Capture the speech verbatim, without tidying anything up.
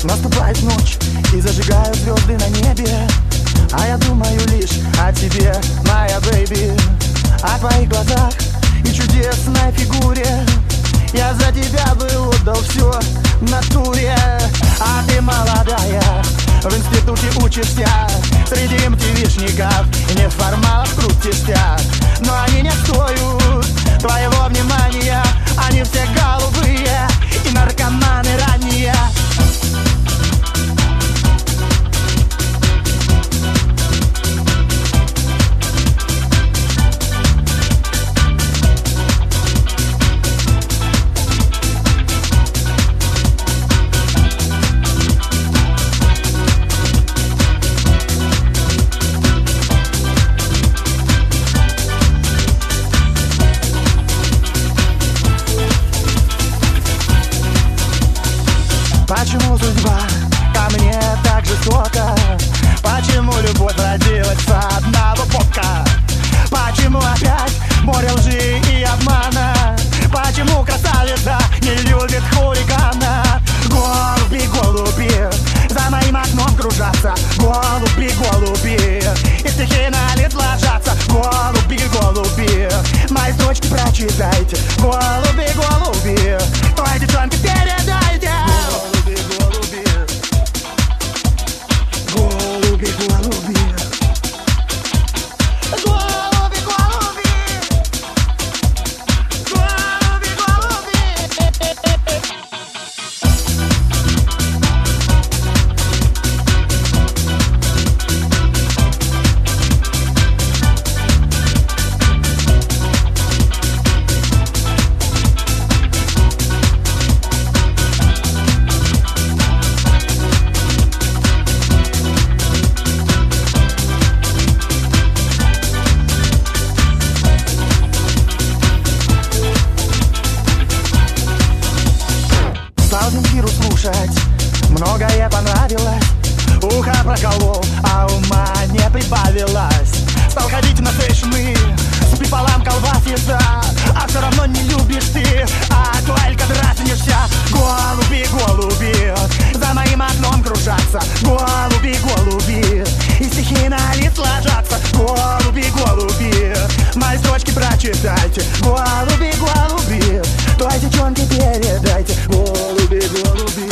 Наступает ночь и зажигают звезды на небе, а я думаю лишь о тебе, моя бэйби, о твоих глазах и чудесной фигуре. Я за тебя бы отдал все в натуре. А ты молодая, в институте учишься, среди эм ти ви-шников и неформалов крутишься. Но они не стоят твоего внимания, они все голубые и наркоманы ранние. Почему судьба ко мне так жестока? Почему любовь родилась с одного бока? Почему опять море лжи и обмана? Почему красавица не любит хулигана? Голуби, голуби, за моим окном кружатся. Голуби, голуби, и стихи на лист ложатся. Голуби, голуби, мои строчки прочитайте. Голуби, голуби, той девчонке передайте. Голуби, голуби, голуби, голуби, голуби, голуби. Стал Земфиру слушать, многое понравилось. Ухо проколол, а ума не прибавилось. Стал ходить на сейшны, с пополам колбасится, а все равно не любишь ты, а только дразнишься. Голуби, голуби, за моим окном кружатся. Голуби, голуби, и стихи на лист ложатся. Голуби, голуби, мои строчки прочитайте. Голуби, голуби, той девчонке передайте. Голуби, голуби.